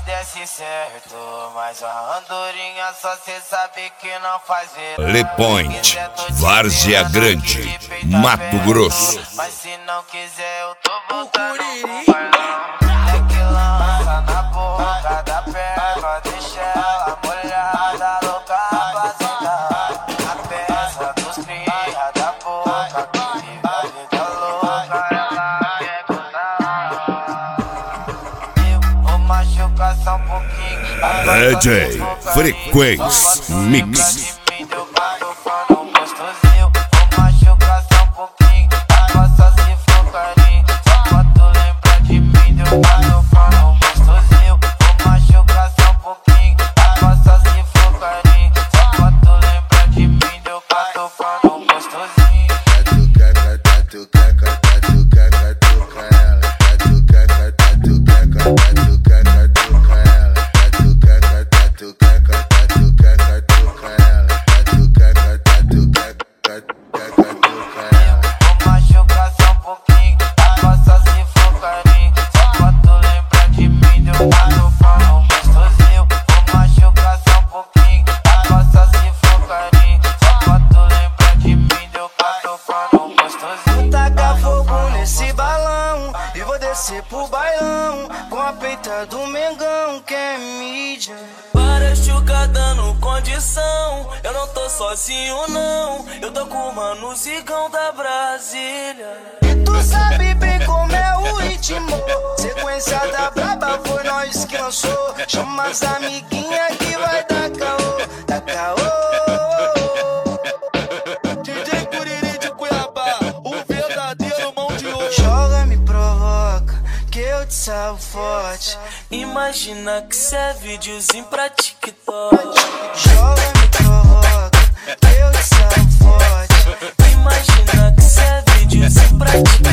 desce certo, mas a andorinha só cê sabe que não faz ver. Le Point, Várzea Grande, Mato Grosso. Mas se não quiser eu tô voltando pro bailão. É que lança na boca da perna, deixa ela molhada, louca, vazada. A peça dos cria da boca, que vive a vida louca, ela quer contar. Eu vou machucar só um pouquinho. DJ Frequência Mix. Pro bailão, com a peita do Mengão, que é mídia. Para chuca dando condição, eu não tô sozinho não, eu tô com o mano Zigão da Brasília. E tu sabe bem como é o ritmo, sequência da braba foi nós que lançou. Chama as amiguinhas que vai dar caô, dá caô. DJ Curiri de Cuiabá, o verdadeiro mão de ouro. Joga, me provoca, que eu te salvo forte. Imagina que cê é videozinho pra TikTok. Joga, me provoca, que eu te salvo forte. Imagina que cê é videozinho pra TikTok.